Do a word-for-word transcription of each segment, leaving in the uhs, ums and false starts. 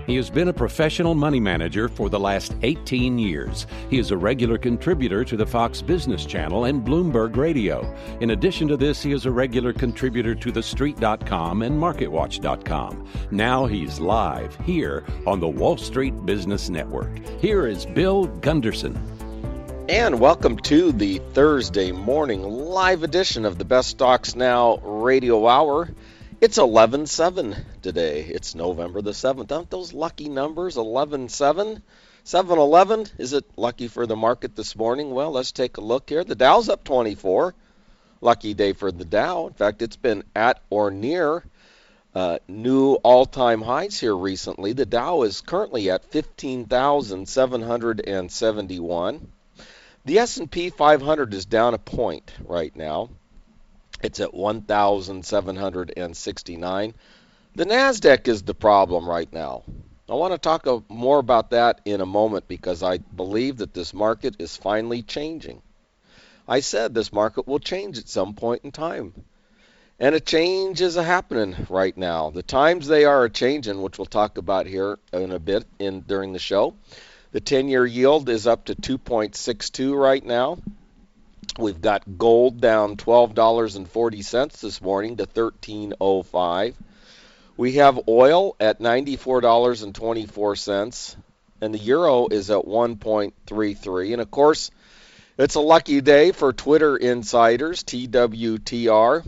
He has been a professional money manager for the last eighteen years. He is a regular contributor to the Fox Business Channel and Bloomberg Radio. In addition to this, he is a regular contributor to the street dot com and market watch dot com. Now he's live here on the Wall Street Business Network. Here is Bill Gunderson. And welcome to the Thursday morning live edition of the Best Stocks Now Radio Hour. It's eleven seven today. It's November the seventh. Aren't those lucky numbers? eleven seven? seven eleven? Is it lucky for the market this morning? Well, let's take a look here. The Dow's up twenty-four. Lucky day for the Dow. In fact, it's been at or near uh, new all-time highs here recently. The Dow is currently at fifteen thousand seven hundred seventy-one. The S and P five hundred is down a point right now. It's at one thousand seven hundred sixty-nine. The NASDAQ is the problem right now. I want to talk a, more about that in a moment because I believe that this market is finally changing. I said this market will change at some point in time. And a change is a happening right now. The times they are a changing, which we'll talk about here in a bit in during the show. The ten-year yield is up to two point six two right now. We've got gold down twelve dollars and forty cents this morning to thirteen oh five. We have oil at ninety-four dollars and twenty-four cents, and the euro is at one point three three. And, of course, it's a lucky day for Twitter insiders, T W T R,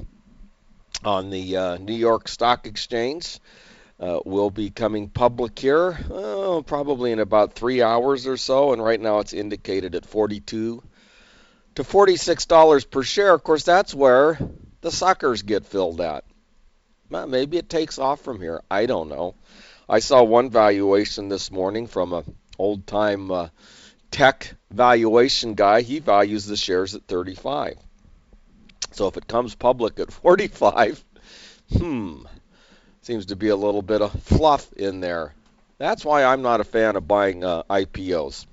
on the uh, New York Stock Exchange. Uh, will be coming public here oh, probably in about three hours or so, and right now it's indicated at forty-two to forty-six dollars per share. Of course, that's where the suckers get filled at. Well, maybe it takes off from here. I don't know. I saw one valuation this morning from an old-time uh, tech valuation guy. He values the shares at thirty-five. So if it comes public at forty-five, hmm, seems to be a little bit of fluff in there. That's why I'm not a fan of buying uh, I P Os.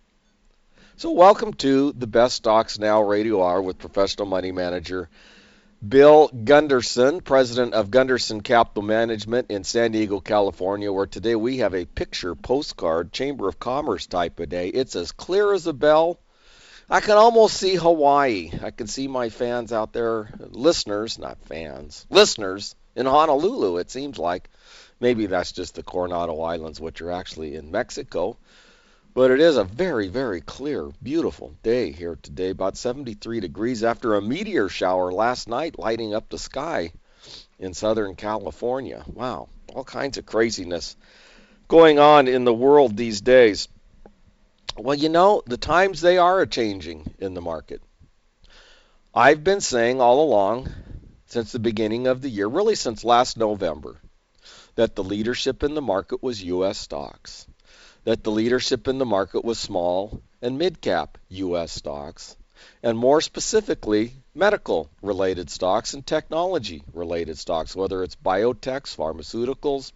So welcome to the Best Stocks Now Radio Hour with professional money manager Bill Gunderson, president of Gunderson Capital Management in San Diego, California, where today we have a picture postcard, Chamber of Commerce type of day. It's as clear as a bell. I can almost see Hawaii. I can see my fans out there, listeners, not fans, listeners in Honolulu, it seems like. Maybe that's just the Coronado Islands, which are actually in Mexico. But it is a very, very clear, beautiful day here today, about seventy-three degrees after a meteor shower last night lighting up the sky in Southern California. Wow, all kinds of craziness going on in the world these days. Well, you know, the times they are changing in the market. I've been saying all along, since the beginning of the year, really since last November, that the leadership in the market was U S stocks. That the leadership in the market was small and mid-cap U S stocks, and more specifically, medical-related stocks and technology-related stocks, whether it's biotechs, pharmaceuticals,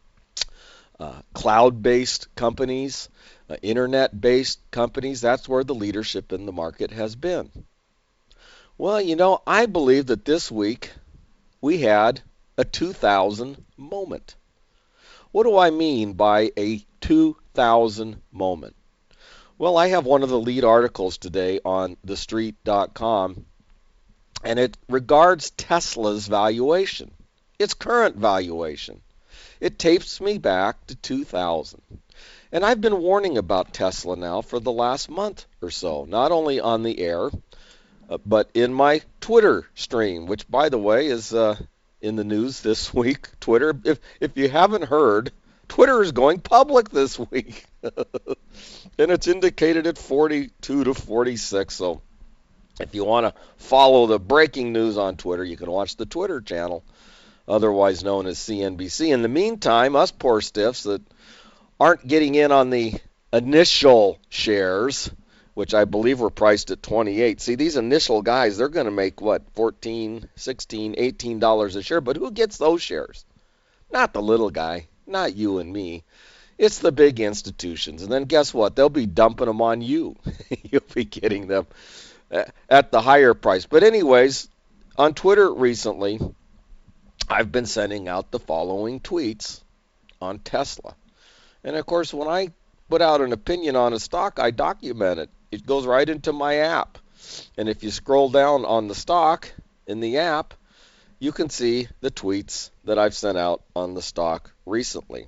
uh, cloud-based companies, uh, internet-based companies. That's where the leadership in the market has been. Well, you know, I believe that this week we had a two thousand moment. What do I mean by a two thousand moment? Well, I have one of the lead articles today on the street dot com, and it regards Tesla's valuation, its current valuation. It takes me back to two thousand. And I've been warning about Tesla now for the last month or so, not only on the air, uh, but in my Twitter stream, which, by the way, is uh, in the news this week. Twitter, if if you haven't heard, Twitter is going public this week. And it's indicated at forty-two to forty-six. So if you want to follow the breaking news on Twitter, you can watch the Twitter channel, otherwise known as C N B C. In the meantime, us poor stiffs that aren't getting in on the initial shares, which I believe were priced at twenty-eight. See, these initial guys, they're going to make, what, fourteen, sixteen, eighteen dollars a share. But who gets those shares? Not the little guy, not you and me. It's the big institutions. And then guess what? They'll be dumping them on you. You'll be getting them at the higher price. But anyways, on Twitter recently, I've been sending out the following tweets on Tesla. And of course, when I put out an opinion on a stock, I document it. It goes right into my app. And if you scroll down on the stock in the app, you can see the tweets that I've sent out on the stock recently.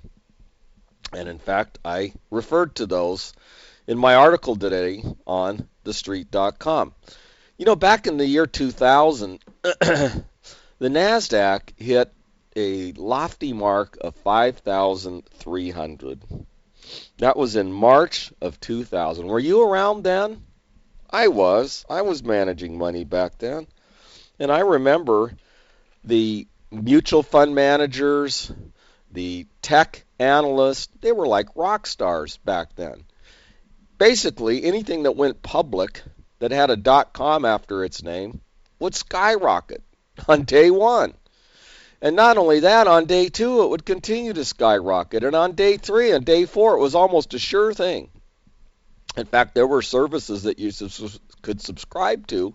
And in fact, I referred to those in my article today on the street dot com. You know, back in the year two thousand, the NASDAQ hit a lofty mark of five thousand three hundred. That was in March of two thousand. Were you around then? I was. I was managing money back then. And I remember the mutual fund managers, the tech analysts, they were like rock stars back then. Basically, anything that went public that had a dot com after its name would skyrocket on day one. And not only that, on day two, it would continue to skyrocket. And on day three and day four, it was almost a sure thing. In fact, there were services that you could subscribe to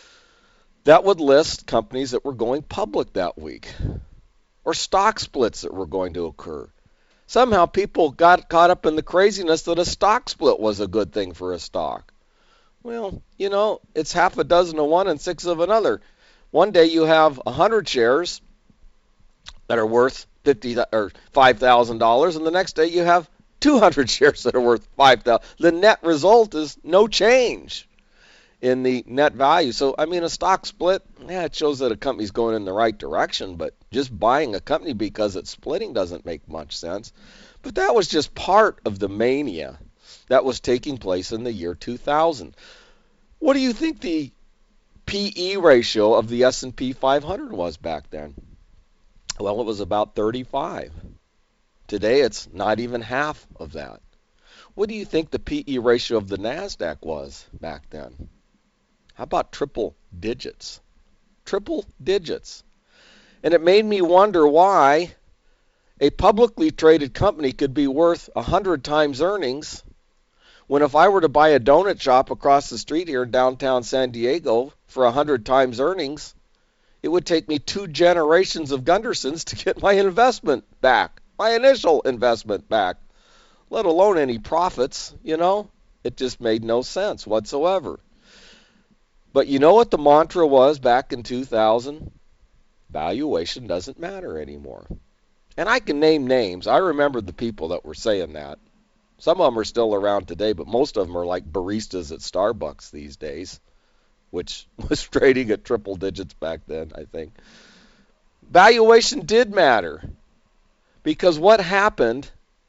that would list companies that were going public that week, or stock splits that were going to occur. Somehow people got caught up in the craziness that a stock split was a good thing for a stock. Well, you know, it's half a dozen of one and six of another. One day you have one hundred shares that are worth fifty or five thousand dollars, and the next day you have two hundred shares that are worth five thousand dollars. The net result is no change in the net value. So, I mean, a stock split, yeah, it shows that a company's going in the right direction, but just buying a company because it's splitting doesn't make much sense. But that was just part of the mania that was taking place in the year two thousand. What do you think the P E ratio of the S and P five hundred was back then? Well, it was about thirty-five. Today, it's not even half of that. What do you think the P E ratio of the NASDAQ was back then? How about triple digits? Triple digits. And it made me wonder why a publicly traded company could be worth one hundred times earnings when if I were to buy a donut shop across the street here in downtown San Diego for one hundred times earnings, it would take me two generations of Gundersons to get my investment back, my initial investment back, let alone any profits, you know? It just made no sense whatsoever. But you know what the mantra was back in two thousand? Valuation doesn't matter anymore. And I can name names. I remember the people that were saying that. Some of them are still around today, but most of them are like baristas at Starbucks these days, which was trading at triple digits back then, I think. Valuation did matter, because what happened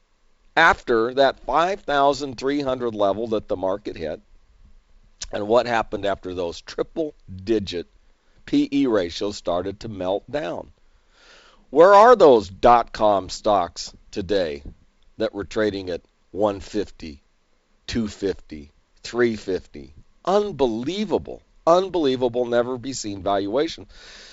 after that five thousand three hundred level that the market hit, and what happened after those triple-digit P E ratios started to melt down? Where are those dot-com stocks today that were trading at one fifty, two fifty, three fifty? Unbelievable, unbelievable, never-be-seen valuation.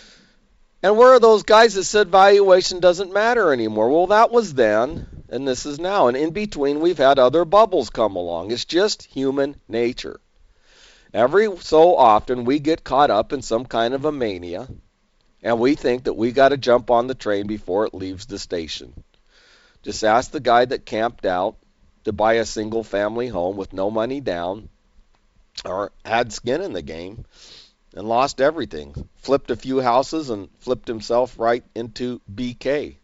And where are those guys that said valuation doesn't matter anymore? Well, that was then, and this is now. And in between, we've had other bubbles come along. It's just human nature. Every so often, we get caught up in some kind of a mania, and we think that we got to jump on the train before it leaves the station. Just ask the guy that camped out to buy a single-family home with no money down, or had skin in the game, and lost everything. Flipped a few houses and flipped himself right into B K.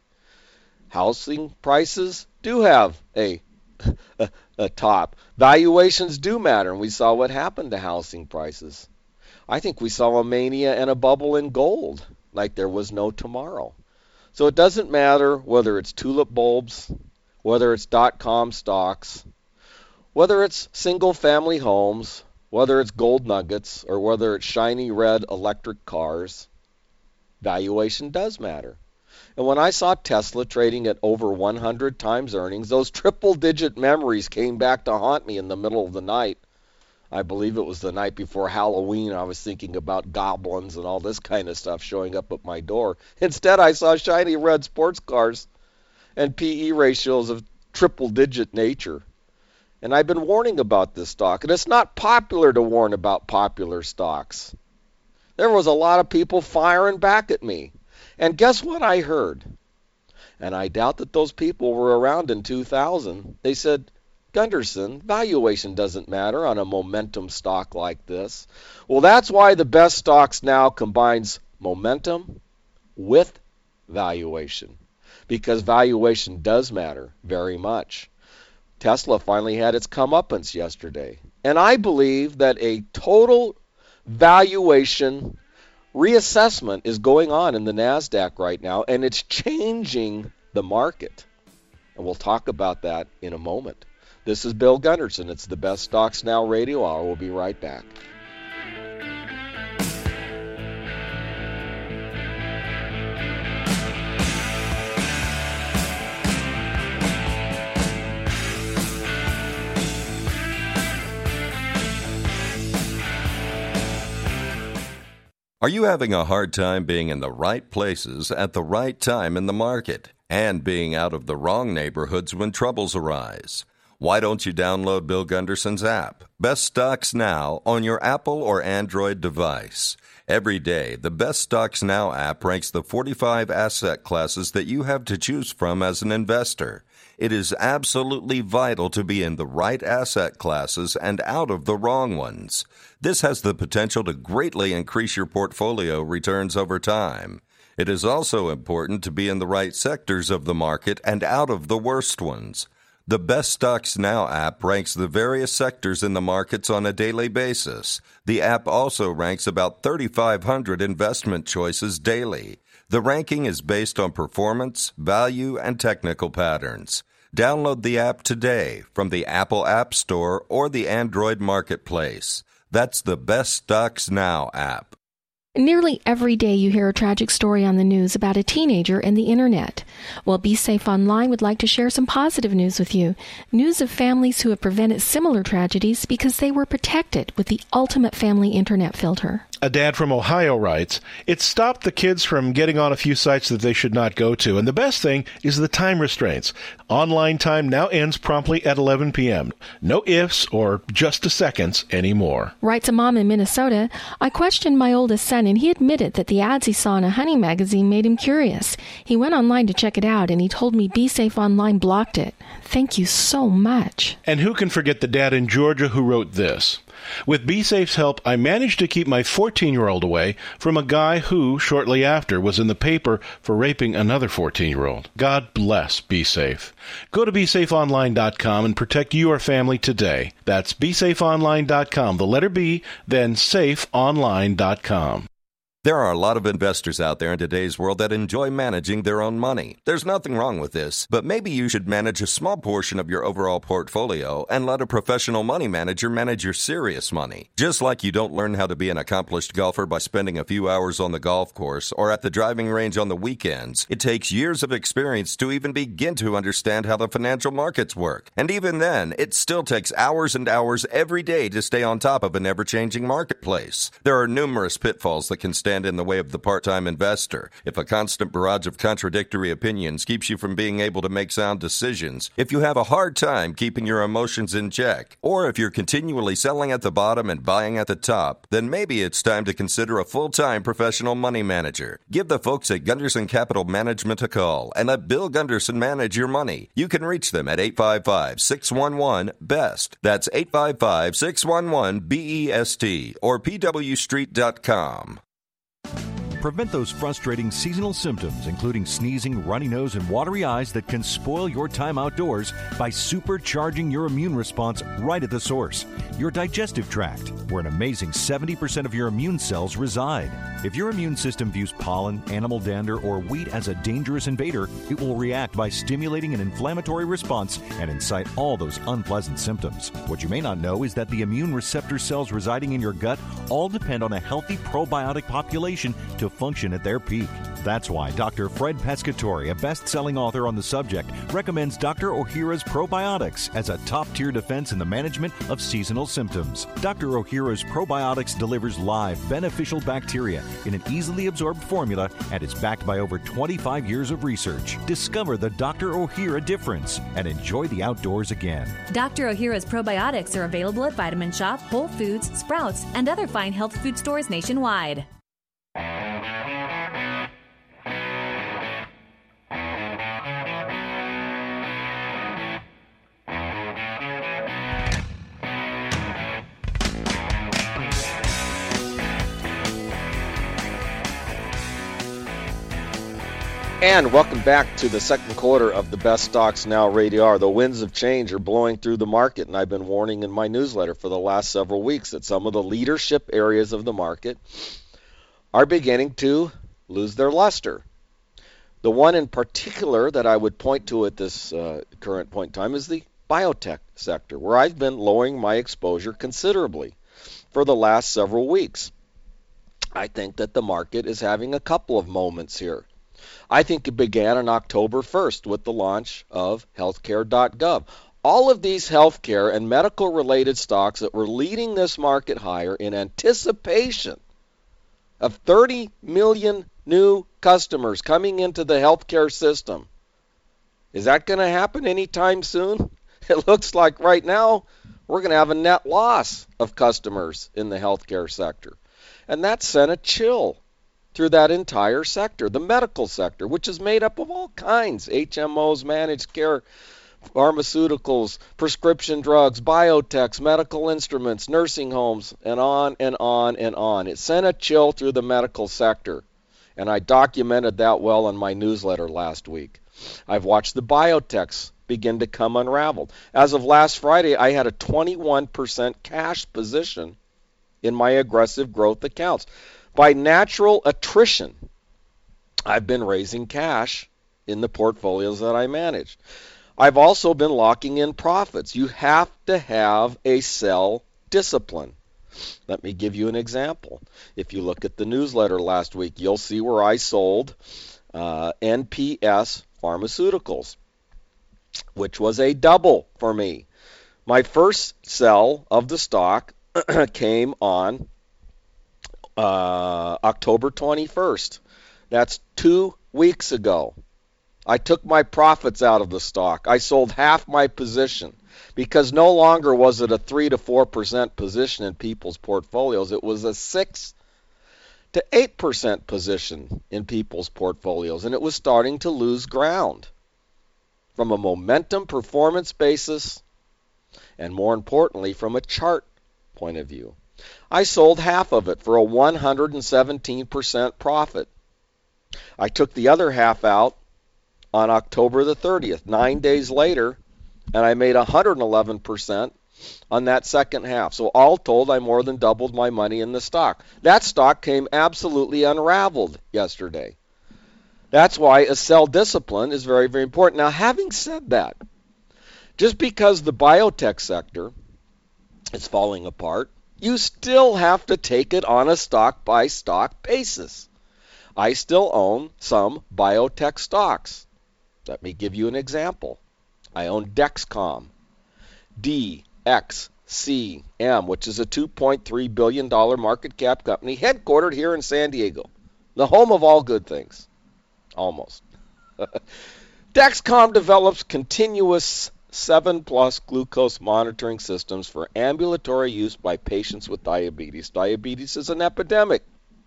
Housing prices do have a, a, a top. Valuations do matter, and we saw what happened to housing prices. I think we saw a mania and a bubble in gold, like there was no tomorrow. So it doesn't matter whether it's tulip bulbs, whether it's dot-com stocks, whether it's single-family homes, whether it's gold nuggets, or whether it's shiny red electric cars. Valuation does matter. And when I saw Tesla trading at over one hundred times earnings, those triple-digit memories came back to haunt me in the middle of the night. I believe it was the night before Halloween. I was thinking about goblins and all this kind of stuff showing up at my door. Instead, I saw shiny red sports cars and P E ratios of triple-digit nature. And I've been warning about this stock. And it's not popular to warn about popular stocks. There was a lot of people firing back at me. And guess what I heard? And I doubt that those people were around in two thousand. They said, Gunderson, valuation doesn't matter on a momentum stock like this. Well, that's why the best stocks now combines momentum with valuation, because valuation does matter very much. Tesla finally had its comeuppance yesterday. And I believe that a total valuation reassessment is going on in the NASDAQ right now, and it's changing the market. And we'll talk about that in a moment. This is Bill Gunderson. It's the Best Stocks Now Radio Hour. We'll be right back. Are you having a hard time being in the right places at the right time in the market and being out of the wrong neighborhoods when troubles arise? Why don't you download Bill Gunderson's app, Best Stocks Now, on your Apple or Android device? Every day, the Best Stocks Now app ranks the forty-five asset classes that you have to choose from as an investor. It is absolutely vital to be in the right asset classes and out of the wrong ones. This has the potential to greatly increase your portfolio returns over time. It is also important to be in the right sectors of the market and out of the worst ones. The Best Stocks Now app ranks the various sectors in the markets on a daily basis. The app also ranks about thirty-five hundred investment choices daily. The ranking is based on performance, value, and technical patterns. Download the app today from the Apple App Store or the Android Marketplace. That's the Best Stocks Now app. Nearly every day you hear a tragic story on the news about a teenager and the internet. Well, Be Safe Online would like to share some positive news with you. News of families who have prevented similar tragedies because they were protected with the ultimate family internet filter. A dad from Ohio writes, it stopped the kids from getting on a few sites that they should not go to. And the best thing is the time restraints. Online time now ends promptly at eleven p.m. No ifs or just a seconds anymore. Writes a mom in Minnesota, I questioned my oldest son and he admitted that the ads he saw in a hunting magazine made him curious. He went online to check it out and he told me Be Safe Online blocked it. Thank you so much. And who can forget the dad in Georgia who wrote this? With BeSafe's help, I managed to keep my fourteen-year-old away from a guy who, shortly after, was in the paper for raping another fourteen-year-old. God bless BeSafe. Go to be safe online dot com and protect your family today. That's be safe online dot com, the letter B, then safe online dot com. There are a lot of investors out there in today's world that enjoy managing their own money. There's nothing wrong with this, but maybe you should manage a small portion of your overall portfolio and let a professional money manager manage your serious money. Just like you don't learn how to be an accomplished golfer by spending a few hours on the golf course or at the driving range on the weekends, it takes years of experience to even begin to understand how the financial markets work. And even then, it still takes hours and hours every day to stay on top of an ever-changing marketplace. There are numerous pitfalls that can stand in the way of the part-time investor. If a constant barrage of contradictory opinions keeps you from being able to make sound decisions, if you have a hard time keeping your emotions in check, or if you're continually selling at the bottom and buying at the top, then maybe it's time to consider a full-time professional money manager. Give the folks at Gunderson Capital Management a call and let Bill Gunderson manage your money. You can reach them at eight five five, six one one, B E S T. That's eight five five, six one one, B E S T or P W street dot com. Prevent those frustrating seasonal symptoms, including sneezing, runny nose, and watery eyes that can spoil your time outdoors by supercharging your immune response right at the source, your digestive tract, where an amazing seventy percent of your immune cells reside. If your immune system views pollen, animal dander, or wheat as a dangerous invader, it will react by stimulating an inflammatory response and incite all those unpleasant symptoms. What you may not know is that the immune receptor cells residing in your gut all depend on a healthy probiotic population to function at their peak. That's why Doctor Fred Pescatore, a best-selling author on the subject, recommends Doctor Ohhira's Probiotics as a top-tier defense in the management of seasonal symptoms. Doctor Ohhira's Probiotics delivers live, beneficial bacteria in an easily absorbed formula and is backed by over twenty-five years of research. Discover the Doctor Ohhira difference and enjoy the outdoors again. Doctor Ohhira's Probiotics are available at Vitamin Shop, Whole Foods, Sprouts, and other fine health food stores nationwide. And welcome back to the second quarter of the Best Stocks Now Radio Hour. The winds of change are blowing through the market, and I've been warning in my newsletter for the last several weeks that some of the leadership areas of the market are beginning to lose their luster. The one in particular that I would point to at this uh, current point in time is the biotech sector, where I've been lowering my exposure considerably for the last several weeks. I think that the market is having a couple of moments here. I think it began on October first with the launch of healthcare dot gov. All of these healthcare and medical-related stocks that were leading this market higher in anticipation of thirty million new customers coming into the healthcare system. Is that going to happen anytime soon? It looks like right now we're going to have a net loss of customers in the healthcare sector. And that sent a chill through that entire sector, the medical sector, which is made up of all kinds, H M Os, managed care, pharmaceuticals, prescription drugs, biotechs, medical instruments, nursing homes, and on and on and on. It sent a chill through the medical sector, and I documented that well in my newsletter last week. I've watched the biotechs begin to come unraveled. As of last Friday, I had a twenty-one percent cash position in my aggressive growth accounts. By natural attrition, I've been raising cash in the portfolios that I manage. I've also been locking in profits. You have to have a sell discipline. Let me give you an example. If you look at the newsletter last week, you'll see where I sold uh, N P S Pharmaceuticals, which was a double for me. My first sell of the stock came on Uh, October twenty-first. That's two weeks ago. I took my profits out of the stock. I sold half my position because no longer was it a three to four percent position in people's portfolios. It was a six to eight percent position in people's portfolios, and it was starting to lose ground from a momentum performance basis and, more importantly, from a chart point of view. I sold half of it for a one hundred seventeen percent profit. I took the other half out on October the thirtieth, nine days later, and I made one hundred eleven percent on that second half. So all told, I more than doubled my money in the stock. That stock came absolutely unraveled yesterday. That's why a sell discipline is very, very important. Now, having said that, just because the biotech sector is falling apart, you still have to take it on a stock-by-stock basis. I still own some biotech stocks. Let me give you an example. I own Dexcom, D X C M, which is a two point three billion dollars market cap company headquartered here in San Diego, the home of all good things, almost. Dexcom develops continuous seven plus glucose monitoring systems for ambulatory use by patients with diabetes. Diabetes is an epidemic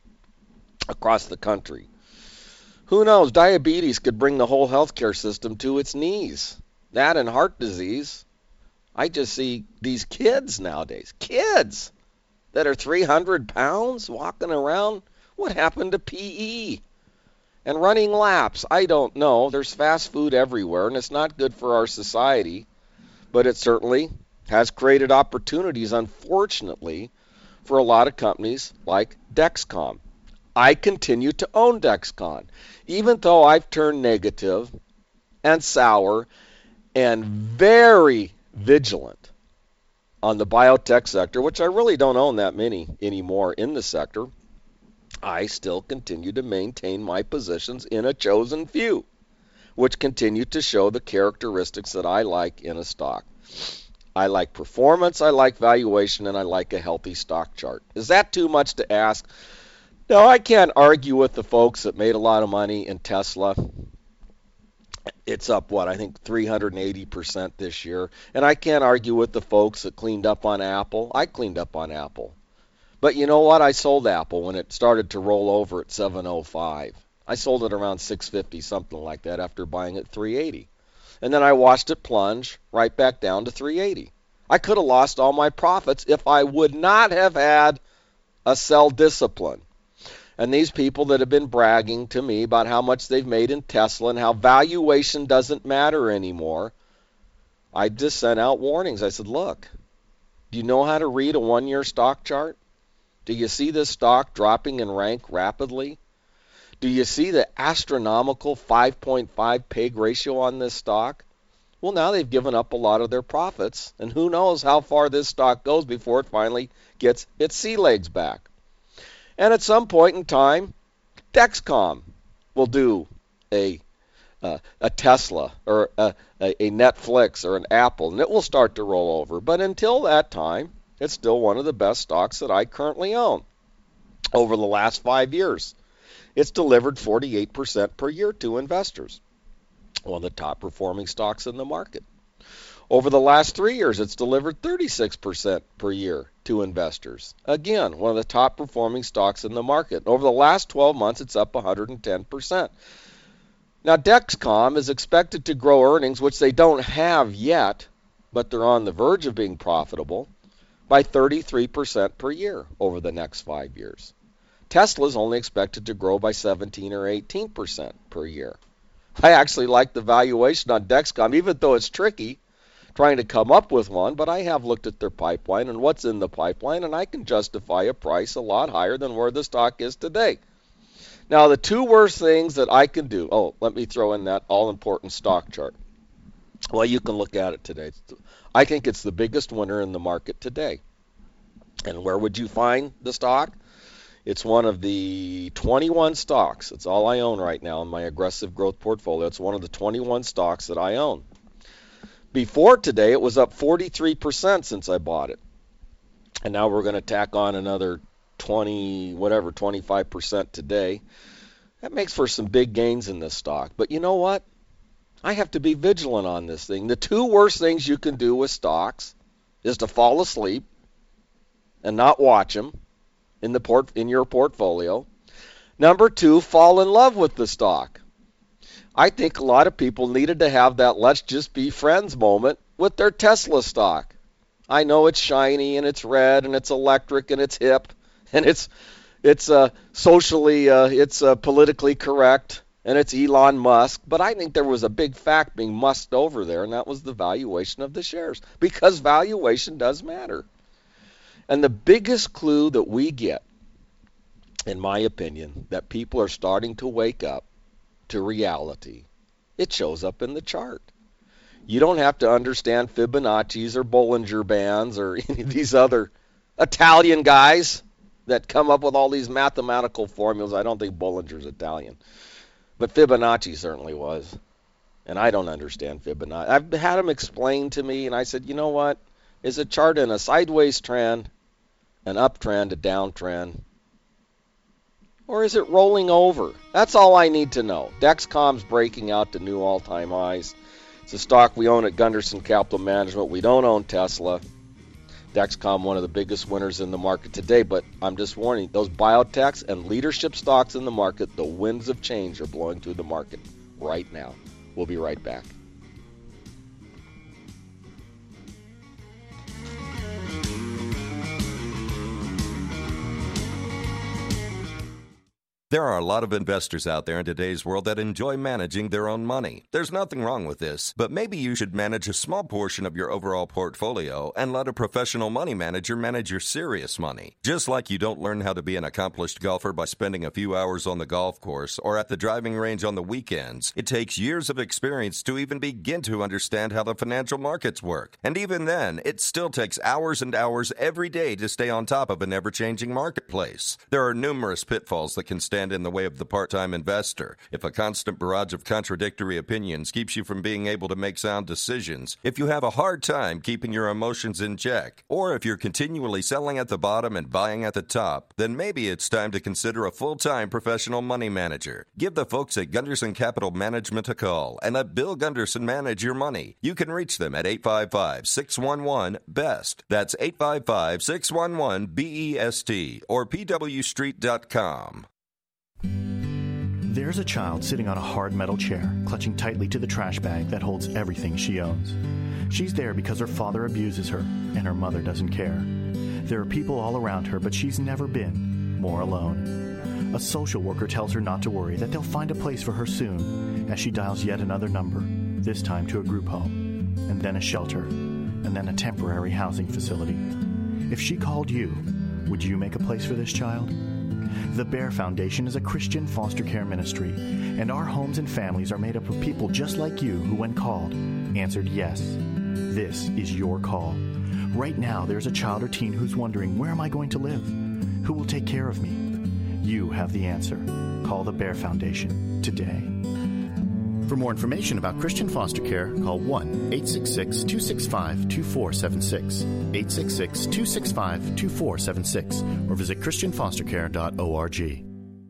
across the country. Who knows? Diabetes could bring the whole healthcare system to its knees. That and heart disease. I just see these kids nowadays, kids that are three hundred pounds walking around. What happened to P E? And running laps, I don't know. There's fast food everywhere, and it's not good for our society. But it certainly has created opportunities, unfortunately, for a lot of companies like Dexcom. I continue to own Dexcom, even though I've turned negative and sour and very vigilant on the biotech sector, which I really don't own that many anymore in the sector. I still continue to maintain my positions in a chosen few, which continue to show the characteristics that I like in a stock. I like performance, I like valuation, and I like a healthy stock chart. Is that too much to ask? No, I can't argue with the folks that made a lot of money in Tesla. It's up, what, I think three hundred eighty percent this year. And I can't argue with the folks that cleaned up on Apple. I cleaned up on Apple. But you know what? I sold Apple when it started to roll over at seven oh five. I sold it around six fifty, something like that, after buying it at three eighty. And then I watched it plunge right back down to three eighty. I could have lost all my profits if I would not have had a sell discipline. And these people that have been bragging to me about how much they've made in Tesla and how valuation doesn't matter anymore, I just sent out warnings. I said, look, do you know how to read a one-year stock chart? Do you see this stock dropping in rank rapidly? Do you see the astronomical five point five P E G ratio on this stock? Well, now they've given up a lot of their profits, and who knows how far this stock goes before it finally gets its sea legs back. And at some point in time, Dexcom will do a uh, a Tesla or a, a Netflix or an Apple, and it will start to roll over. But until that time, it's still one of the best stocks that I currently own. Over the last five years, it's delivered forty-eight percent per year to investors. One of the top performing stocks in the market. Over the last three years, it's delivered thirty-six percent per year to investors. Again, one of the top performing stocks in the market. Over the last twelve months, it's up one hundred ten percent. Now, Dexcom is expected to grow earnings, which they don't have yet, but they're on the verge of being profitable, by thirty-three percent per year over the next five years. Tesla is only expected to grow by seventeen or eighteen percent per year. I actually like the valuation on Dexcom, even though it's tricky trying to come up with one, but I have looked at their pipeline and what's in the pipeline, and I can justify a price a lot higher than where the stock is today. Now, the two worst things that I can do, oh, let me throw in that all-important stock chart. Well, you can look at it today. I think it's the biggest winner in the market today. And where would you find the stock? It's one of the twenty-one stocks. It's all I own right now in my aggressive growth portfolio. It's one of the twenty-one stocks that I own. Before today, it was up forty-three percent since I bought it. And now we're going to tack on another twenty, whatever, twenty-five percent today. That makes for some big gains in this stock. But you know what? I have to be vigilant on this thing. The two worst things you can do with stocks is to fall asleep and not watch them in the port in your portfolio. Number two, fall in love with the stock. I think a lot of people needed to have that let's just be friends moment with their Tesla stock. I know it's shiny and it's red and it's electric and it's hip and it's it's uh, socially uh, it's uh, politically correct and it's Elon Musk, but I think there was a big fact being musked over there, and that was the valuation of the shares, because valuation does matter. And the biggest clue that we get, in my opinion, that people are starting to wake up to reality, it shows up in the chart. You don't have to understand Fibonacci's or Bollinger Bands or any of these other Italian guys that come up with all these mathematical formulas. I don't think Bollinger's Italian, but Fibonacci certainly was. And I don't understand Fibonacci. I've had him explain to me, and I said, you know what? Is a chart in a sideways trend, an uptrend, a downtrend, or is it rolling over? That's all I need to know. Dexcom's breaking out to new all-time highs. It's a stock we own at Gunderson Capital Management. We don't own Tesla. Dexcom, one of the biggest winners in the market today, but I'm just warning, those biotechs and leadership stocks in the market, the winds of change are blowing through the market right now. We'll be right back. There are a lot of investors out there in today's world that enjoy managing their own money. There's nothing wrong with this, but maybe you should manage a small portion of your overall portfolio and let a professional money manager manage your serious money. Just like you don't learn how to be an accomplished golfer by spending a few hours on the golf course or at the driving range on the weekends, it takes years of experience to even begin to understand how the financial markets work. And even then, it still takes hours and hours every day to stay on top of an ever-changing marketplace. There are numerous pitfalls that can stand in the way of the part-time investor. If a constant barrage of contradictory opinions keeps you from being able to make sound decisions, if you have a hard time keeping your emotions in check, or if you're continually selling at the bottom and buying at the top, then maybe it's time to consider a full-time professional money manager. Give the folks at Gunderson Capital Management a call and let Bill Gunderson manage your money. You can reach them at eight five five, six one one, B E S T. That's eight five five, six one one, B E S T or P W street dot com. There's a child sitting on a hard metal chair, clutching tightly to the trash bag that holds everything she owns. She's there because her father abuses her, and her mother doesn't care. There are people all around her, but she's never been more alone. A social worker tells her not to worry, that they'll find a place for her soon, as she dials yet another number, this time to a group home, and then a shelter, and then a temporary housing facility. If she called you, would you make a place for this child? The Bear Foundation is a Christian foster care ministry, and our homes and families are made up of people just like you who, when called, answered yes. This is your call. Right now, there's a child or teen who's wondering, where am I going to live? Who will take care of me? You have the answer. Call the Bear Foundation today. For more information about Christian foster care, call one eight six six, two six five, two four seven six, eight six six, two six five, two four seven six, or visit christian foster care dot org.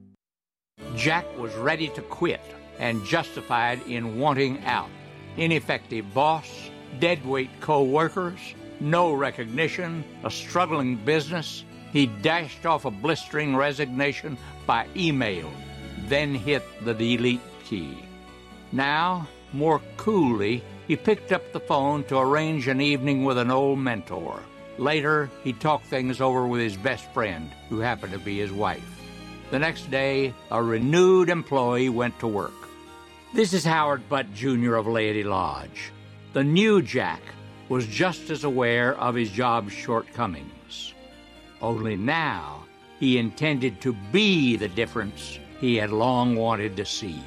Jack was ready to quit and justified in wanting out. Ineffective boss, deadweight co-workers, no recognition, a struggling business. He dashed off a blistering resignation by email, then hit the delete key. Now, more coolly, he picked up the phone to arrange an evening with an old mentor. Later, he talked things over with his best friend, who happened to be his wife. The next day, a renewed employee went to work. This is Howard Butt, Junior of Laity Lodge. The new Jack was just as aware of his job's shortcomings. Only now, he intended to be the difference he had long wanted to see.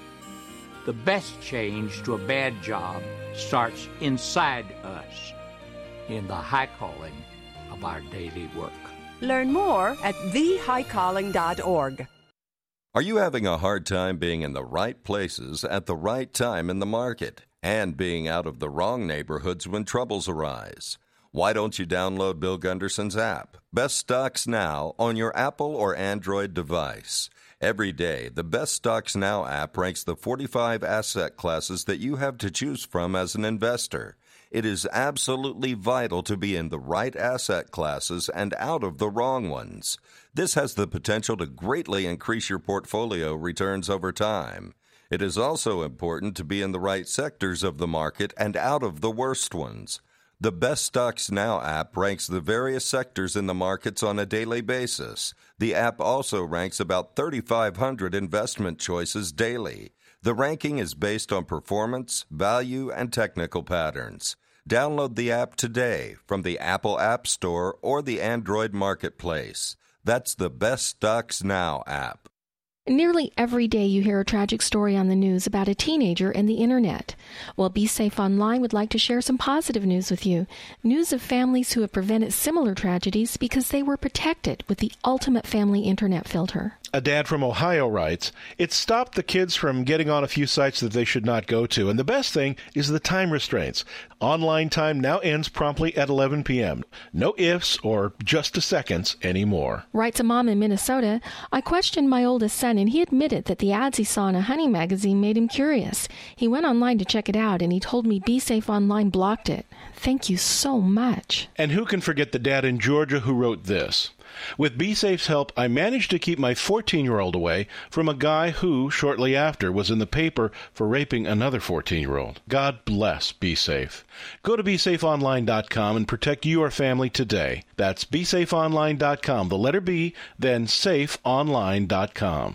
The best change to a bad job starts inside us, in the high calling of our daily work. Learn more at the high calling dot org. Are you having a hard time being in the right places at the right time in the market and being out of the wrong neighborhoods when troubles arise? Why don't you download Bill Gunderson's app, Best Stocks Now, on your Apple or Android device? Every day, the Best Stocks Now app ranks the forty-five asset classes that you have to choose from as an investor. It is absolutely vital to be in the right asset classes and out of the wrong ones. This has the potential to greatly increase your portfolio returns over time. It is also important to be in the right sectors of the market and out of the worst ones. The Best Stocks Now app ranks the various sectors in the markets on a daily basis. The app also ranks about thirty-five hundred investment choices daily. The ranking is based on performance, value, and technical patterns. Download the app today from the Apple App Store or the Android Marketplace. That's the Best Stocks Now app. Nearly every day you hear a tragic story on the news about a teenager and the internet. Well, Be Safe Online would like to share some positive news with you. News of families who have prevented similar tragedies because they were protected with the ultimate family internet filter. A dad from Ohio writes, "It stopped the kids from getting on a few sites that they should not go to, and the best thing is the time restraints. Online time now ends promptly at eleven p.m. No ifs or just a seconds anymore." Writes a mom in Minnesota, "I questioned my oldest son, and he admitted that the ads he saw in a hunting magazine made him curious. He went online to check it out, and he told me Be Safe Online blocked it. Thank you so much." And who can forget the dad in Georgia who wrote this? "With BeSafe's help, I managed to keep my fourteen-year-old away from a guy who, shortly after, was in the paper for raping another fourteen-year-old. God bless BeSafe. Go to be safe online dot com and protect your family today. That's be safe online dot com, the letter B, then safe online dot com.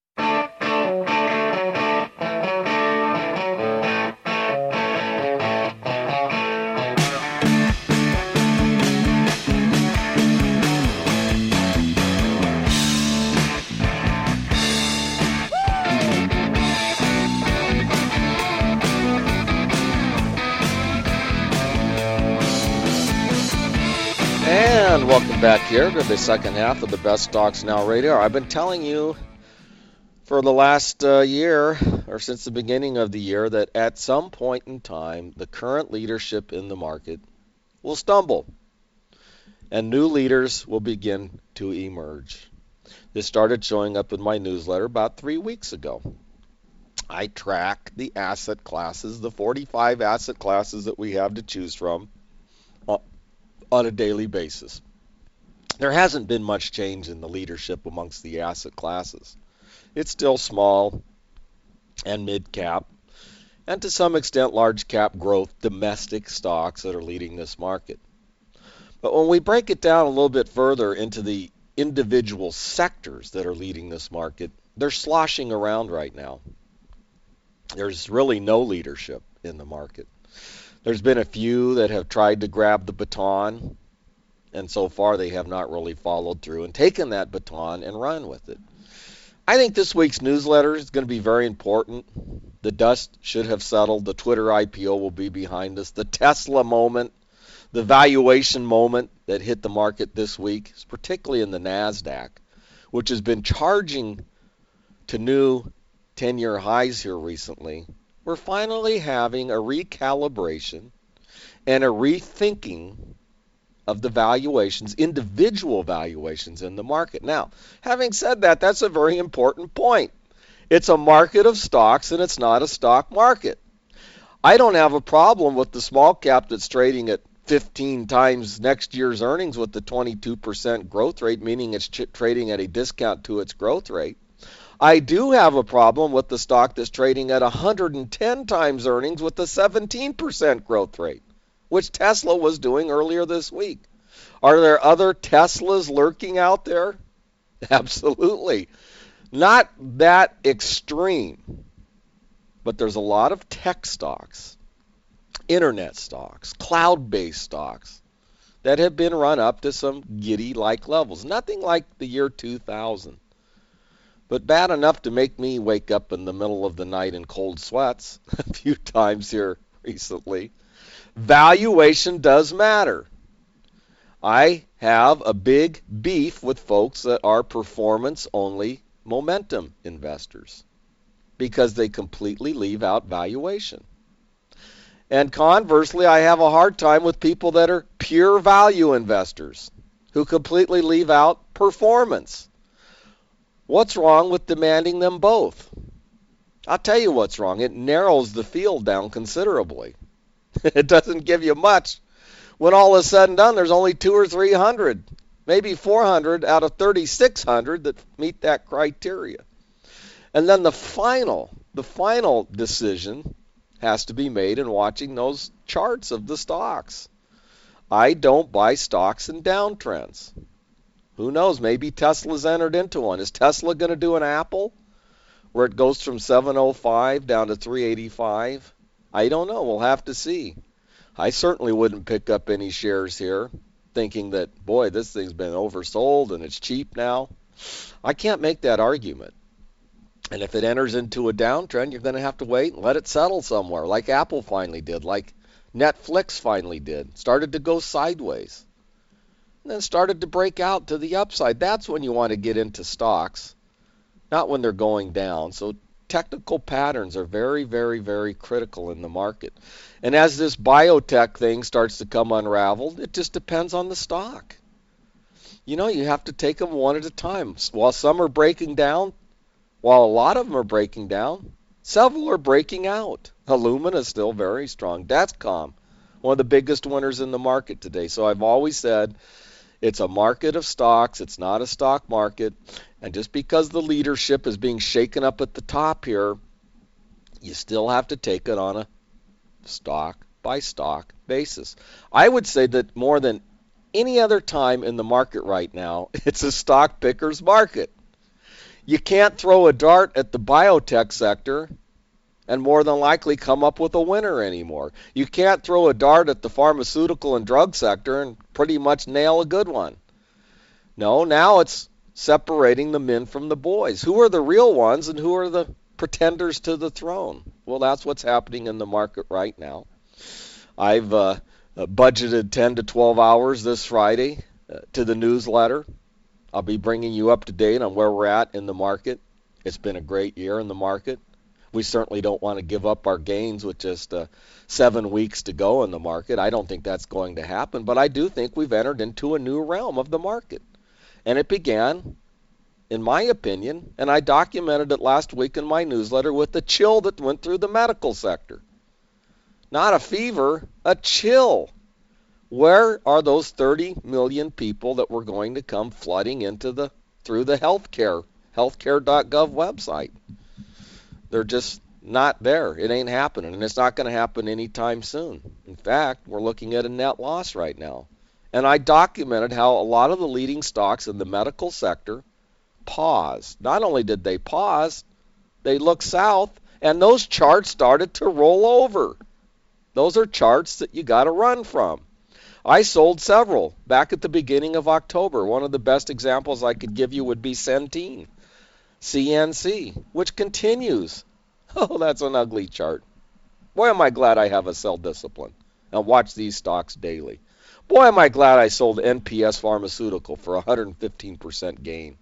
And welcome back here to the second half of the Best Stocks Now Radio. I've been telling you for the last uh, year, or since the beginning of the year, that at some point in time, the current leadership in the market will stumble, and new leaders will begin to emerge. This started showing up in my newsletter about three weeks ago. I track the asset classes, the forty-five asset classes that we have to choose from, on a daily basis. There hasn't been much change in the leadership amongst the asset classes. It's still small and mid-cap, and to some extent large-cap growth domestic stocks that are leading this market. But when we break it down a little bit further into the individual sectors that are leading this market, they're sloshing around right now. There's really no leadership in the market. There's been a few that have tried to grab the baton, and so far they have not really followed through and taken that baton and run with it. I think this week's newsletter is going to be very important. The dust should have settled. The Twitter I P O will be behind us. The Tesla moment, the valuation moment that hit the market this week, particularly in the NASDAQ, which has been charging to new ten-year highs here recently. We're finally having a recalibration and a rethinking of the valuations, individual valuations in the market. Now, having said that, that's a very important point. It's a market of stocks, and it's not a stock market. I don't have a problem with the small cap that's trading at fifteen times next year's earnings with the twenty-two percent growth rate, meaning it's ch- trading at a discount to its growth rate. I do have a problem with the stock that's trading at one hundred ten times earnings with a seventeen percent growth rate, which Tesla was doing earlier this week. Are there other Teslas lurking out there? Absolutely. Not that extreme, but there's a lot of tech stocks, internet stocks, cloud-based stocks that have been run up to some giddy-like levels. Nothing like the year two thousand, but bad enough to make me wake up in the middle of the night in cold sweats a few times here recently. Valuation does matter. I have a big beef with folks that are performance-only momentum investors because they completely leave out valuation. And conversely, I have a hard time with people that are pure value investors who completely leave out performance. What's wrong with demanding them both? I'll tell you what's wrong. It narrows the field down considerably. It doesn't give you much. When all is said and done, there's only two or three hundred, maybe four hundred out of thirty-six hundred that meet that criteria. And then the final, the final decision has to be made in watching those charts of the stocks. I don't buy stocks in downtrends. Who knows? Maybe Tesla's entered into one. Is Tesla going to do an Apple where it goes from seven oh five down to three eighty-five? I don't know. We'll have to see. I certainly wouldn't pick up any shares here thinking that, boy, this thing's been oversold and it's cheap now. I can't make that argument. And if it enters into a downtrend, you're going to have to wait and let it settle somewhere, like Apple finally did, like Netflix finally did. Started to go sideways. And then started to break out to the upside. That's when you want to get into stocks, not when they're going down. So technical patterns are very, very, very critical in the market. And as this biotech thing starts to come unraveled, it just depends on the stock. You know, you have to take them one at a time. While some are breaking down, while a lot of them are breaking down, several are breaking out. Illumina is still very strong. Dexcom, one of the biggest winners in the market today. So I've always said it's a market of stocks. It's not a stock market. And just because the leadership is being shaken up at the top here, you still have to take it on a stock by stock basis. I would say that more than any other time in the market right now, it's a stock picker's market. You can't throw a dart at the biotech sector and more than likely come up with a winner anymore. You can't throw a dart at the pharmaceutical and drug sector and pretty much nail a good one. No, now it's separating the men from the boys. Who are the real ones and who are the pretenders to the throne? Well, that's what's happening in the market right now. I've uh, budgeted ten to twelve hours this Friday uh, to the newsletter. I'll be bringing you up to date on where we're at in the market. It's been a great year in the market. We certainly don't want to give up our gains with just uh, seven weeks to go in the market. I don't think that's going to happen, but I do think we've entered into a new realm of the market. And it began, in my opinion, and I documented it last week in my newsletter, with the chill that went through the medical sector. Not a fever, a chill. Where are those thirty million people that were going to come flooding into the through the healthcare, healthcare dot gov website? They're just not there. It ain't happening, and it's not going to happen anytime soon. In fact, we're looking at a net loss right now. And I documented how a lot of the leading stocks in the medical sector paused. Not only did they pause, they looked south, and those charts started to roll over. Those are charts that you got to run from. I sold several back at the beginning of October. One of the best examples I could give you would be Centene, C N C, which continues. Oh, that's an ugly chart. Boy, am I glad I have a sell discipline and watch these stocks daily. Boy, am I glad I sold N P S Pharmaceutical for one hundred fifteen percent gain.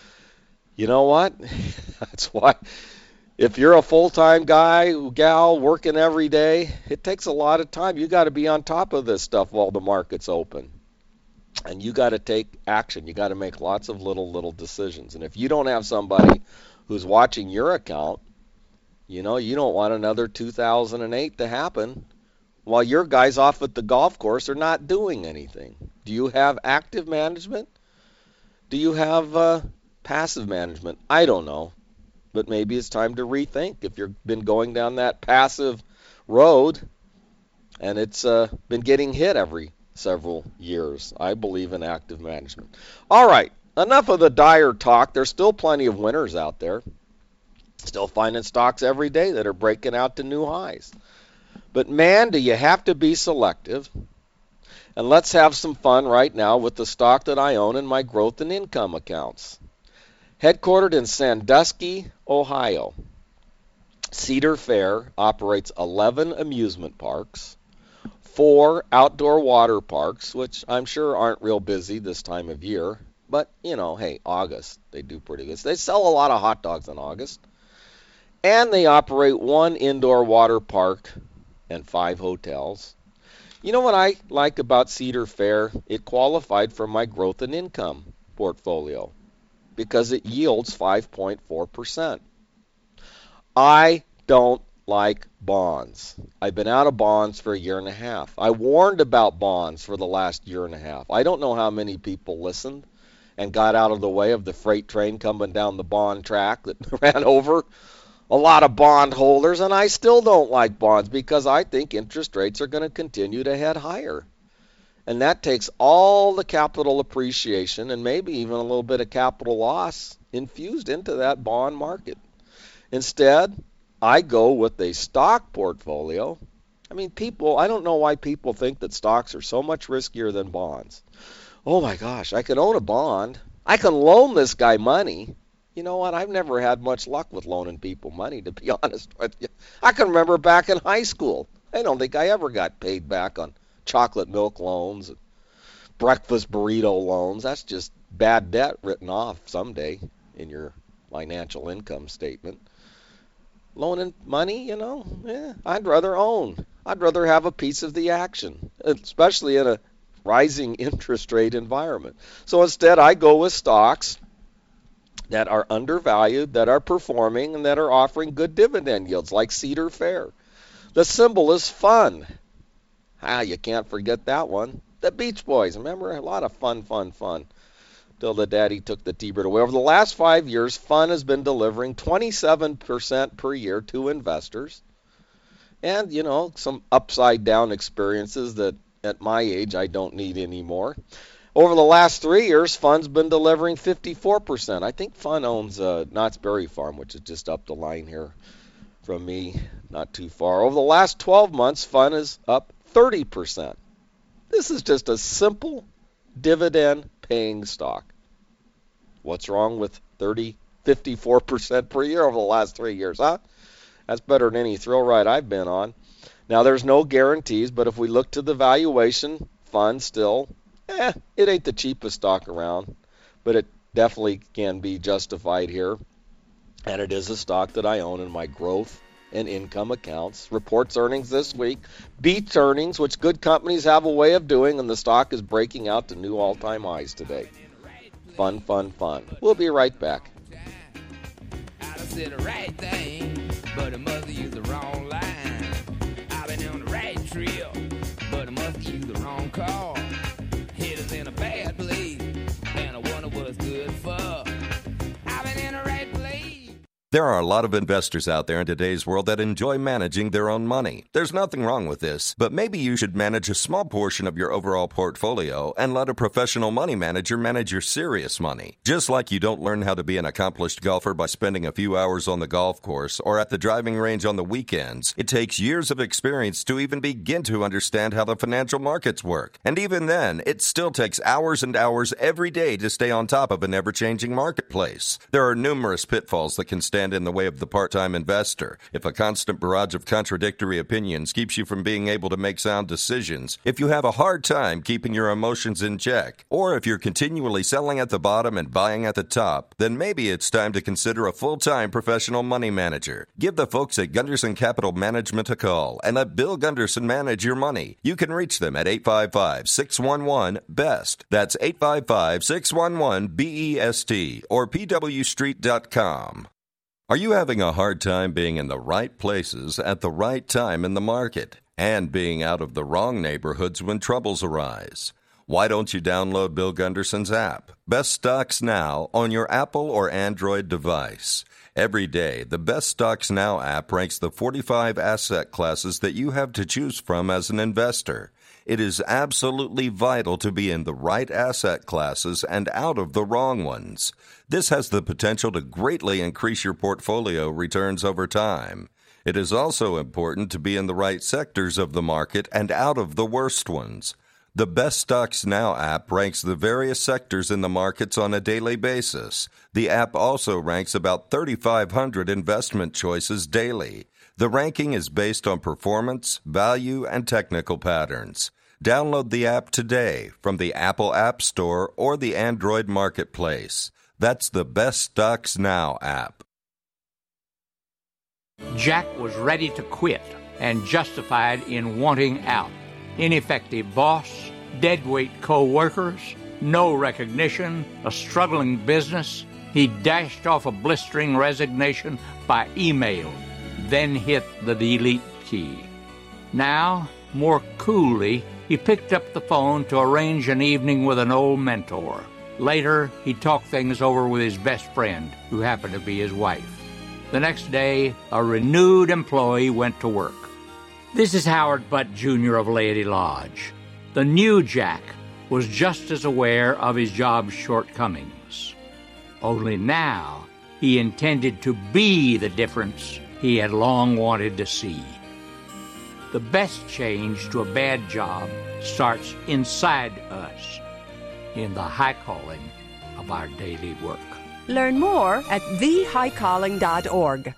You know what? That's why if you're a full-time guy, gal, working every day, it takes a lot of time. You got to be on top of this stuff while the market's open. And you got to take action. You got to make lots of little, little decisions. And if you don't have somebody who's watching your account, you know, you don't want another two thousand eight to happen while your guys off at the golf course are not doing anything. Do you have active management? Do you have uh, passive management? I don't know. But maybe it's time to rethink if you've been going down that passive road and it's uh, been getting hit every several years. I believe in active management. All right, enough of the dire talk. There's still plenty of winners out there. Still finding stocks every day that are breaking out to new highs. But man, do you have to be selective. And let's have some fun right now with the stock that I own in my growth and income accounts. Headquartered in Sandusky, Ohio, Cedar Fair operates eleven amusement parks, four outdoor water parks, which I'm sure aren't real busy this time of year, but, you know, hey, August, they do pretty good. They sell a lot of hot dogs in August, and they operate one indoor water park and five hotels. You know what I like about Cedar Fair? It qualified for my growth and income portfolio, because it yields five point four percent. I don't like bonds. I've been out of bonds for a year and a half. I warned about bonds for the last year and a half. I don't know how many people listened and got out of the way of the freight train coming down the bond track that ran over a lot of bond holders, and I still don't like bonds because I think interest rates are going to continue to head higher. And that takes all the capital appreciation and maybe even a little bit of capital loss infused into that bond market. Instead, I go with a stock portfolio. I mean, people, I don't know why people think that stocks are so much riskier than bonds. Oh my gosh, I can own a bond. I can loan this guy money. You know what? I've never had much luck with loaning people money, to be honest with you. I can remember back in high school, I don't think I ever got paid back on chocolate milk loans, breakfast burrito loans. That's just bad debt written off someday in your financial income statement. Loaning money, you know, yeah, I'd rather own. I'd rather have a piece of the action, especially in a rising interest rate environment. So instead, I go with stocks that are undervalued, that are performing, and that are offering good dividend yields, like Cedar Fair. The symbol is fun. Ah, you can't forget that one. The Beach Boys. Remember, a lot of fun, fun, fun. Till the daddy took the T-bird away. Over the last five years, fun has been delivering twenty-seven percent per year to investors. And, you know, some upside-down experiences that at my age I don't need anymore. Over the last three years, Fun's been delivering fifty-four percent. I think Fun owns uh, Knott's Berry Farm, which is just up the line here from me, not too far. Over the last twelve months, Fun is up thirty percent. This is just a simple dividend-paying stock. What's wrong with thirty, fifty-four percent per year over the last three years, huh? That's better than any thrill ride I've been on. Now, there's no guarantees, but if we look to the valuation, Fun still, eh, it ain't the cheapest stock around, but it definitely can be justified here. And it is a stock that I own in my growth and income accounts. Reports earnings this week, beats earnings, which good companies have a way of doing, and the stock is breaking out to new all-time highs today. Fun, fun, fun. We'll be right back. I said the right thing, but I must use the wrong line. I've been on the right trail, but I must use the wrong call. Head is in a bad place, and I wonder what's good for. There are a lot of investors out there in today's world that enjoy managing their own money. There's nothing wrong with this, but maybe you should manage a small portion of your overall portfolio and let a professional money manager manage your serious money. Just like you don't learn how to be an accomplished golfer by spending a few hours on the golf course or at the driving range on the weekends, it takes years of experience to even begin to understand how the financial markets work. And even then, it still takes hours and hours every day to stay on top of an ever-changing marketplace. There are numerous pitfalls that can stand in the way of the part-time investor. If a constant barrage of contradictory opinions keeps you from being able to make sound decisions, if you have a hard time keeping your emotions in check, or if you're continually selling at the bottom and buying at the top, then maybe it's time to consider a full-time professional money manager. Give the folks at Gunderson Capital Management a call and let Bill Gunderson manage your money. You can reach them at eight five five, six one one, B E S T. That's eight five five, six one one, B E S T or P W street dot com. Are you having a hard time being in the right places at the right time in the market and being out of the wrong neighborhoods when troubles arise? Why don't you download Bill Gunderson's app, Best Stocks Now, on your Apple or Android device? Every day, the Best Stocks Now app ranks the forty-five asset classes that you have to choose from as an investor. It is absolutely vital to be in the right asset classes and out of the wrong ones. This has the potential to greatly increase your portfolio returns over time. It is also important to be in the right sectors of the market and out of the worst ones. The Best Stocks Now app ranks the various sectors in the markets on a daily basis. The app also ranks about thirty-five hundred investment choices daily. The ranking is based on performance, value, and technical patterns. Download the app today from the Apple App Store or the Android Marketplace. That's the Best Stocks Now app. Jack was ready to quit and justified in wanting out. Ineffective boss, deadweight co-workers, no recognition, a struggling business. He dashed off a blistering resignation by email, then hit the delete key. Now, more coolly, he picked up the phone to arrange an evening with an old mentor. Later, he talked things over with his best friend, who happened to be his wife. The next day, a renewed employee went to work. This is Howard Butt, Junior of Laity Lodge. The new Jack was just as aware of his job's shortcomings. Only now, he intended to be the difference he had long wanted to see. The best change to a bad job starts inside us, in the high calling of our daily work. Learn more at the high calling dot org.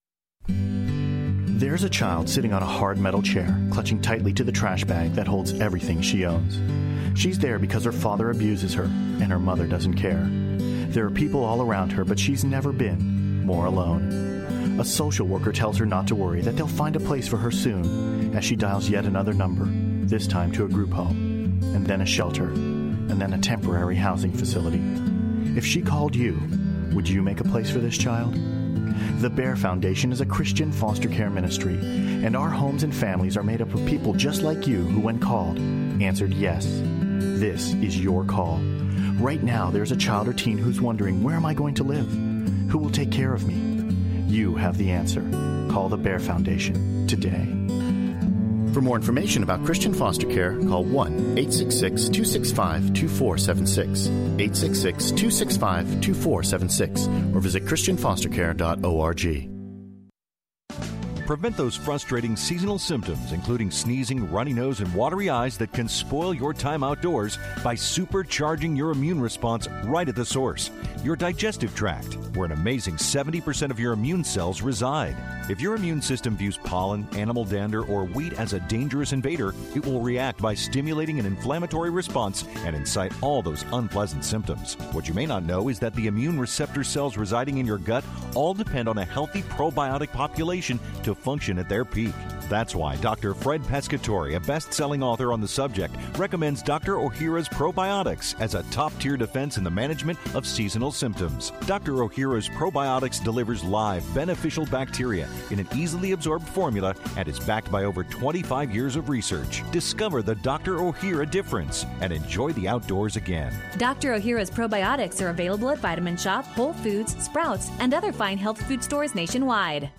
There's a child sitting on a hard metal chair, clutching tightly to the trash bag that holds everything she owns. She's there because her father abuses her, and her mother doesn't care. There are people all around her, but she's never been more alone. A social worker tells her not to worry, that they'll find a place for her soon, as she dials yet another number, this time to a group home, and then a shelter, and then a temporary housing facility. If she called you, would you make a place for this child? The Bear Foundation is a Christian foster care ministry, and our homes and families are made up of people just like you who, when called, answered yes. This is your call. Right now, there's a child or teen who's wondering, where am I going to live? Who will take care of me? You have the answer. Call the Bear Foundation today. For more information about Christian foster care, call one eight six six, two six five, two four seven six, eight six six, two six five, two four seven six, or visit christian foster care dot org. Prevent those frustrating seasonal symptoms, including sneezing, runny nose, and watery eyes that can spoil your time outdoors by supercharging your immune response right at the source, your digestive tract, where an amazing seventy percent of your immune cells reside. If your immune system views pollen, animal dander, or wheat as a dangerous invader, it will react by stimulating an inflammatory response and incite all those unpleasant symptoms. What you may not know is that the immune receptor cells residing in your gut all depend on a healthy probiotic population to function at their peak. That's why Doctor Fred Pescatori, a best-selling author on the subject, recommends Doctor Ohhira's Probiotics as a top-tier defense in the management of seasonal symptoms. Doctor Ohhira's Probiotics delivers live, beneficial bacteria in an easily absorbed formula and is backed by over twenty-five years of research. Discover the Doctor Ohhira difference and enjoy the outdoors again. Doctor Ohhira's Probiotics are available at Vitamin Shop, Whole Foods, Sprouts, and other fine health food stores nationwide.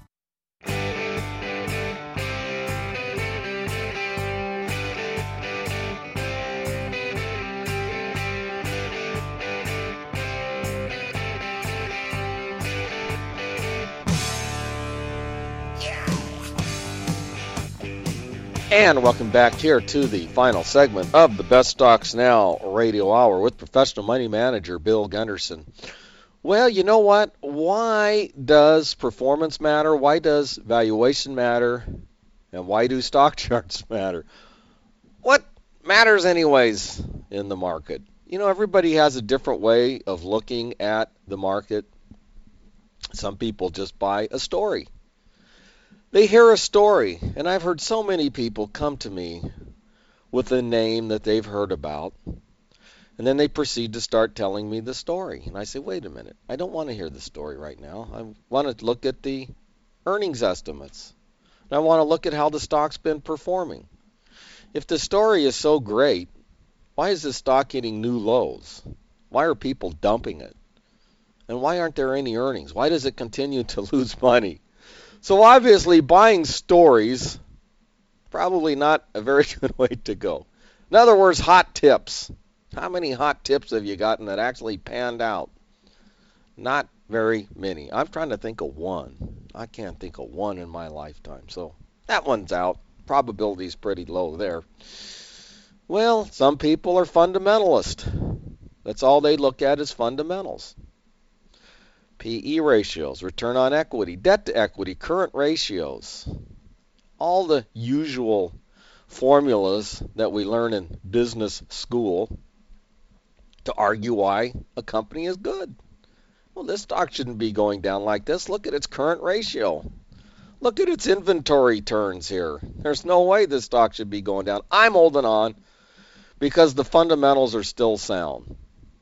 And welcome back here to the final segment of the Best Stocks Now Radio Hour with professional money manager Bill Gunderson. Well, you know what? Why does performance matter? Why does valuation matter? And why do stock charts matter? What matters anyways in the market? You know, everybody has a different way of looking at the market. Some people just buy a story. They hear a story, and I've heard so many people come to me with a name that they've heard about, and then they proceed to start telling me the story. And I say, wait a minute, I don't want to hear the story right now. I want to look at the earnings estimates. And I want to look at how the stock's been performing. If the story is so great, why is the stock hitting new lows? Why are people dumping it? And why aren't there any earnings? Why does it continue to lose money? So obviously buying stories, probably not a very good way to go. In other words, hot tips. How many hot tips have you gotten that actually panned out? Not very many. I'm trying to think of one. I can't think of one in my lifetime. So that one's out. Probability is pretty low there. Well, some people are fundamentalist. That's all they look at is fundamentals. P E ratios, return on equity, debt to equity, current ratios, all the usual formulas that we learn in business school to argue why a company is good. Well, this stock shouldn't be going down like this. Look at its current ratio. Look at its inventory turns here. There's no way this stock should be going down. I'm holding on because the fundamentals are still sound.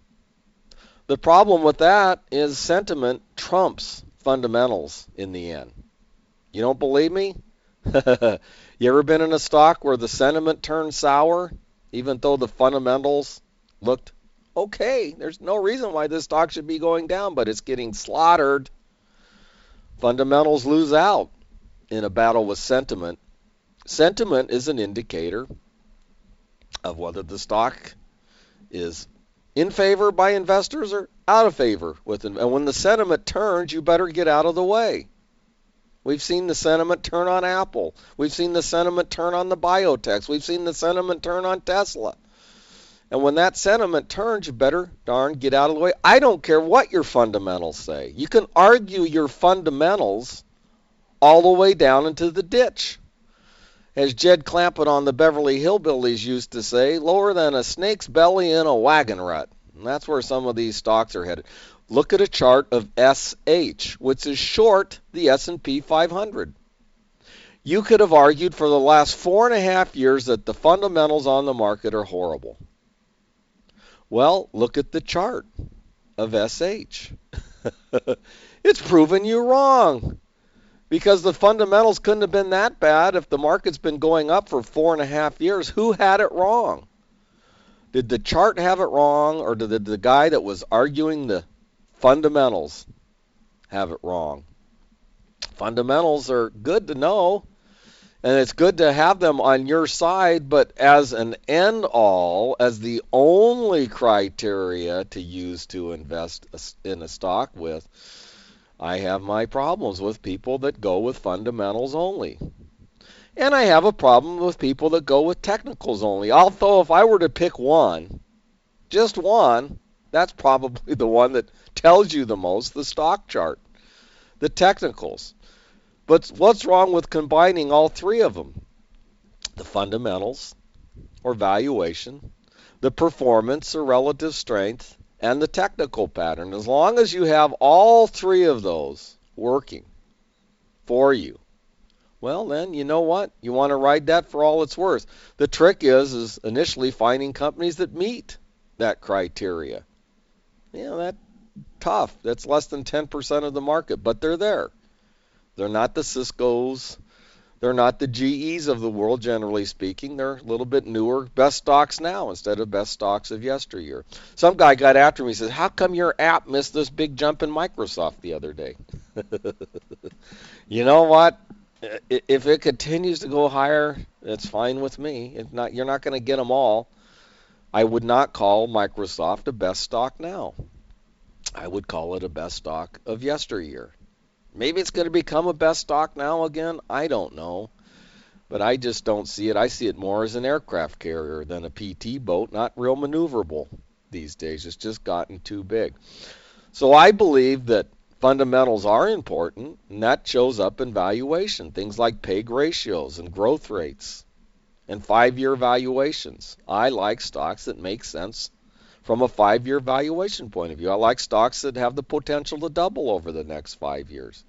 The problem with that is sentiment trumps fundamentals in the end. You don't believe me? You ever been in a stock where the sentiment turned sour, even though the fundamentals looked okay? There's no reason why this stock should be going down, but it's getting slaughtered. Fundamentals lose out in a battle with sentiment. Sentiment is an indicator of whether the stock is in favor by investors or out of favor with them. And when the sentiment turns, you better get out of the way. We've seen the sentiment turn on Apple. We've seen the sentiment turn on the biotechs. We've seen the sentiment turn on Tesla. And when that sentiment turns, you better darn get out of the way. I don't care what your fundamentals say. You can argue your fundamentals all the way down into the ditch. As Jed Clampett on the Beverly Hillbillies used to say, lower than a snake's belly in a wagon rut. And that's where some of these stocks are headed. Look at a chart of S H, which is short the S and P five hundred. You could have argued for the last four and a half years that the fundamentals on the market are horrible. Well, look at the chart of S H. It's proven you wrong. Because the fundamentals couldn't have been that bad if the market's been going up for four and a half years. Who had it wrong? Did the chart have it wrong, or did the guy that was arguing the fundamentals have it wrong? Fundamentals are good to know, and it's good to have them on your side, but as an end-all, as the only criteria to use to invest in a stock with, I have my problems with people that go with fundamentals only. And I have a problem with people that go with technicals only. Although if I were to pick one, just one, that's probably the one that tells you the most, the stock chart, the technicals. But what's wrong with combining all three of them? The fundamentals or valuation, the performance or relative strength, and the technical pattern. As long as you have all three of those working for you, well, then you know what? You want to ride that for all it's worth. The trick is, is initially finding companies that meet that criteria. You know, that's tough. That's less than ten percent of the market, but they're there. They're not the Cisco's. They're not the G Es of the world, generally speaking. They're a little bit newer, best stocks now instead of best stocks of yesteryear. Some guy got after me and said, how come your app missed this big jump in Microsoft the other day? You know what? If it continues to go higher, it's fine with me. It's not, you're not going to get them all. I would not call Microsoft a best stock now. I would call it a best stock of yesteryear. Maybe it's going to become a best stock now again. I don't know. But I just don't see it. I see it more as an aircraft carrier than a P T boat. Not real maneuverable these days. It's just gotten too big. So I believe that fundamentals are important, and that shows up in valuation. Things like P E G ratios and growth rates and five-year valuations. I like stocks that make sense from a five-year valuation point of view. I like stocks that have the potential to double over the next five years.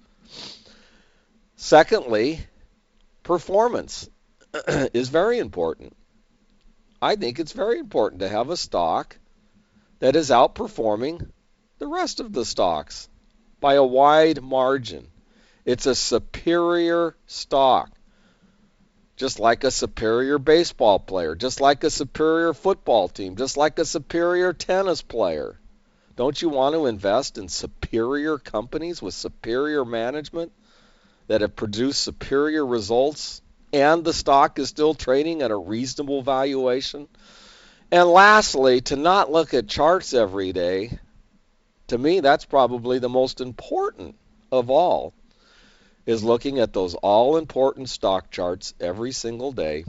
Secondly, performance is very important. I think it's very important to have a stock that is outperforming the rest of the stocks by a wide margin. It's a superior stock. Just like a superior baseball player, just like a superior football team, just like a superior tennis player. Don't you want to invest in superior companies with superior management that have produced superior results and the stock is still trading at a reasonable valuation? And lastly, to not look at charts every day, to me that's probably the most important of all, is looking at those all-important stock charts every single day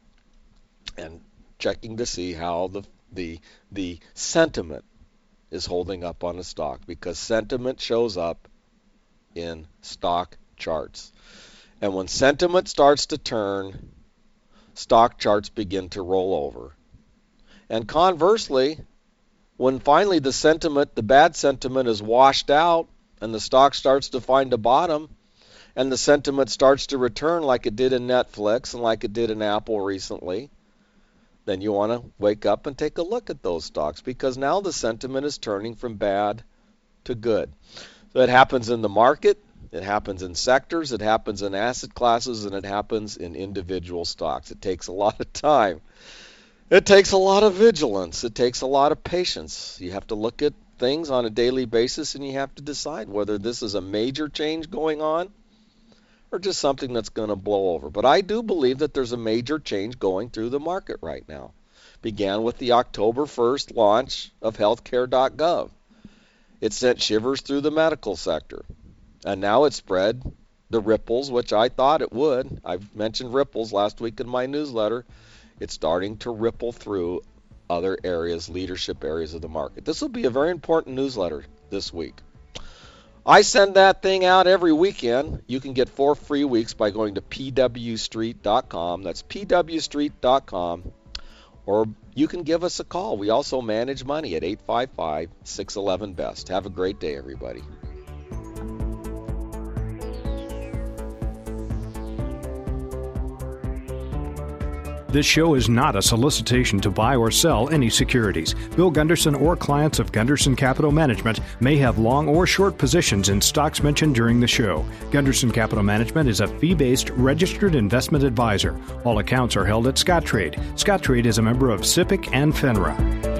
and checking to see how the the the sentiment is holding up on a stock, because sentiment shows up in stock charts. And when sentiment starts to turn, stock charts begin to roll over. And conversely, when finally the sentiment, the bad sentiment is washed out and the stock starts to find a bottom, and the sentiment starts to return like it did in Netflix and like it did in Apple recently, then you want to wake up and take a look at those stocks, because now the sentiment is turning from bad to good. So it happens in the market, it happens in sectors, it happens in asset classes, and it happens in individual stocks. It takes a lot of time. It takes a lot of vigilance. It takes a lot of patience. You have to look at things on a daily basis, and you have to decide whether this is a major change going on or just something that's going to blow over. But I do believe that there's a major change going through the market right now. Began with the October first launch of healthcare dot gov. It sent shivers through the medical sector. And now it's spread the ripples, which I thought it would. I've mentioned ripples last week in my newsletter. It's starting to ripple through other areas, leadership areas of the market. This will be a very important newsletter this week. I send that thing out every weekend. You can get four free weeks by going to P W street dot com. That's P W street dot com. Or you can give us a call. We also manage money at eight five five, six one one, B E S T. Have a great day, everybody. This show is not a solicitation to buy or sell any securities. Bill Gunderson or clients of Gunderson Capital Management may have long or short positions in stocks mentioned during the show. Gunderson Capital Management is a fee-based registered investment advisor. All accounts are held at Scottrade. Scottrade is a member of SIPC and FINRA.